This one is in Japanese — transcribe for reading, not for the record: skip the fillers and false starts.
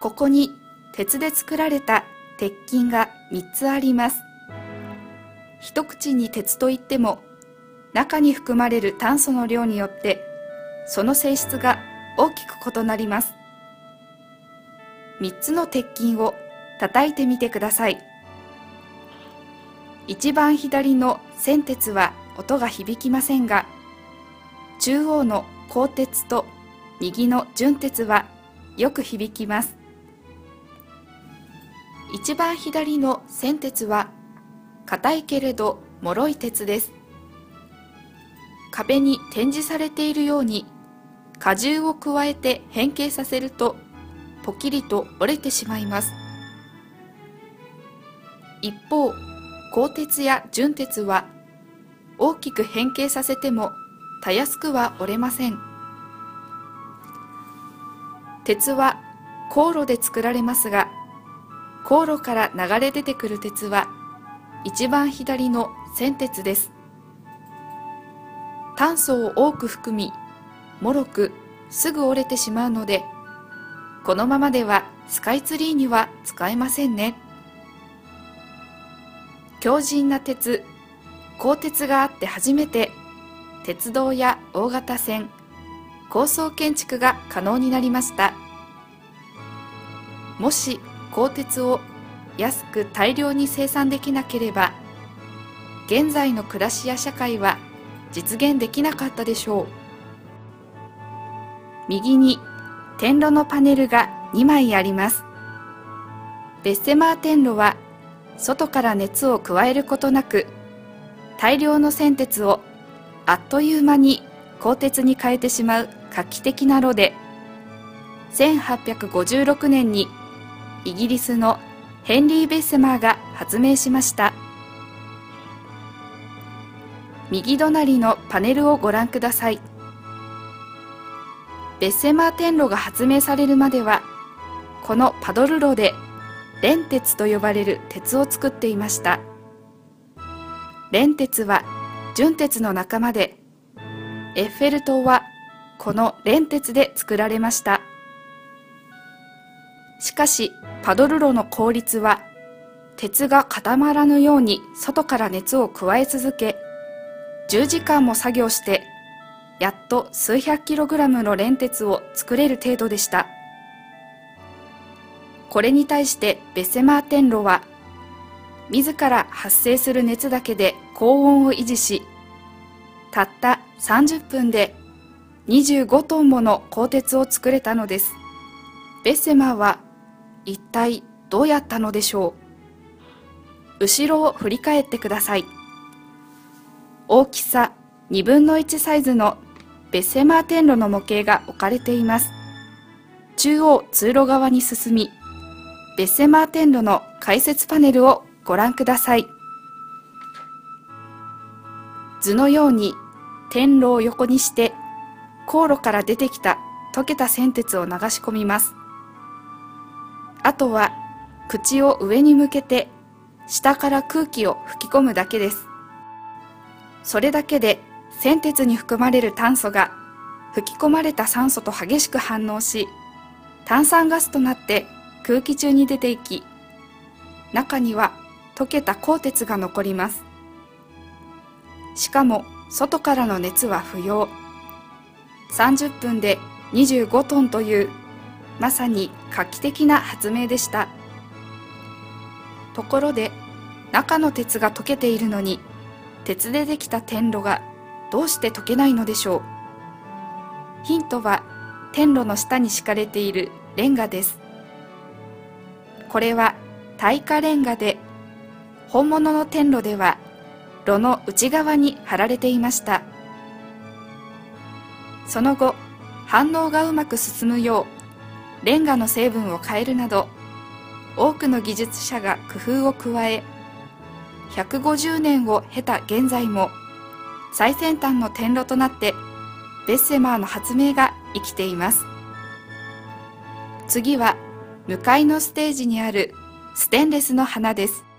ここに鉄で作られた鉄筋が3つあります。一口に鉄といっても、中に含まれる炭素の量によってその性質が大きく異なります。3つの鉄筋を叩いてみてください。一番左の銑鉄は音が響きませんが、中央の鋼鉄と右の純鉄はよく響きます。一番左の銑鉄は硬いけれど脆い鉄です。壁に展示されているように荷重を加えて変形させるとポキリと折れてしまいます。一方、鋼鉄や純鉄は大きく変形させてもたやすくは折れません。鉄は高炉で作られますが、高炉から流れ出てくる鉄は一番左の銑鉄です。炭素を多く含み、脆くすぐ折れてしまうので、このままではスカイツリーには使えませんね。強靭な鉄、鋼鉄があって初めて鉄道や大型船、高層建築が可能になりました。もし鋼鉄を安く大量に生産できなければ、現在の暮らしや社会は実現できなかったでしょう。右に天炉のパネルが2枚あります。ベッセマー天炉は外から熱を加えることなく、大量の銑鉄をあっという間に鋼鉄に変えてしまう画期的な炉で、1856年にイギリスのヘンリー・ベッセマーが発明しました。右隣のパネルをご覧ください。ベッセマー天炉が発明されるまでは、このパドル炉で錬鉄と呼ばれる鉄を作っていました。錬鉄は純鉄の仲間で、エッフェル塔はこの錬鉄で作られました。しかしパドル炉の効率は、鉄が固まらぬように外から熱を加え続け、10時間も作業してやっと数百キログラムの錬鉄を作れる程度でした。これに対してベッセマー天炉は、自ら発生する熱だけで高温を維持し、たった30分で25トンもの鋼鉄を作れたのです。ベッセマーは一体どうやったのでしょう。後ろを振り返ってください。大きさ2分の1サイズのベッセマー天炉の模型が置かれています。中央通路側に進み、ベッセマー天炉の解説パネルをご覧ください。図のように天炉を横にして、高炉から出てきた溶けた銑鉄を流し込みます。あとは口を上に向けて下から空気を吹き込むだけです。それだけで銑鉄に含まれる炭素が吹き込まれた酸素と激しく反応し、炭酸ガスとなって空気中に出ていき、中には溶けた鋼鉄が残ります。しかも外からの熱は不要。30分で25トンというまさに画期的な発明でした。ところで、中の鉄が溶けているのに、鉄でできた天炉がどうして溶けないのでしょう。ヒントは天炉の下に敷かれているレンガです。これは耐火レンガで、本物の天炉では炉の内側に貼られていました。その後、反応がうまく進むようレンガの成分を変えるなど、多くの技術者が工夫を加え、150年を経た現在も最先端の天炉となってベッセマーの発明が生きています。次は向かいのステージにあるステンレスの花です。